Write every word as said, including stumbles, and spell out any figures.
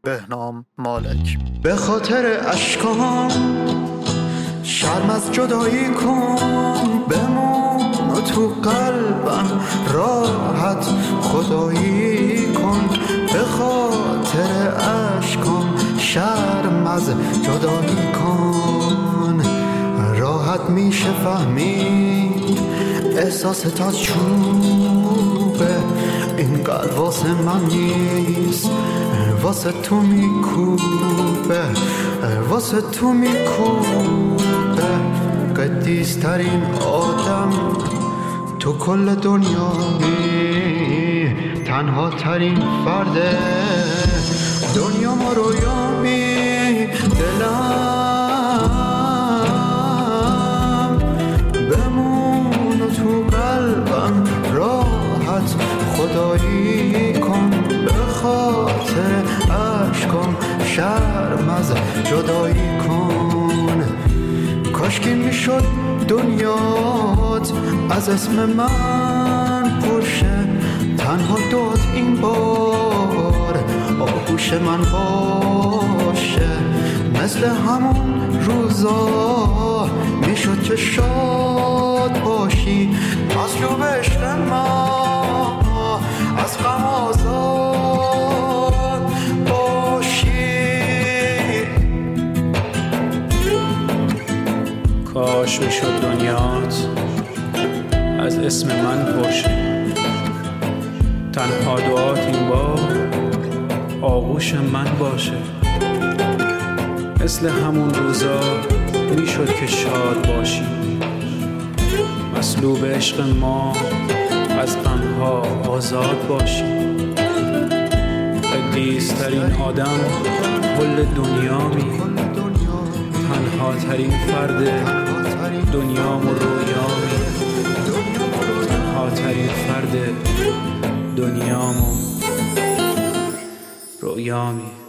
بهنام مالک. به خاطر اشکام شرم از جدایی کن، بمون تو قلبم راحت خدایی کن. به خاطر اشکام شرم از جدایی کن، راحت میشه فهمید احساست از چوبه. این قلب واسه من نیست، واسه تو میکوبه، واسه تو میکوبه. قدیس ترین آدم تو کل دنیایی، تنها ترین فرد دنیا ما رویامی. دلم بمون تو قلبم راحت خدایی کن. به خاطر عشقم شرم از جدایی کن. کاشکی میشد دنیات از اسم من پرشه، تنها داد این بار آغوش من باشه. مثل همون روزا میشد که شاد باشی، مظلوم عشق ما از غم آزاد باشی. کاش میشد دنیات از اسم من پرشه، تنها دعات این بار آغوش من باشه. مثل همون روزا میشد که شاد باشی، مصلوب عشق ما از غمها آزاد باشی. قدیس ترین آدم کل دنیامی، تنها ترین فرد دنیام و رویامی، تنها ترین فرد دنیام و رویامی.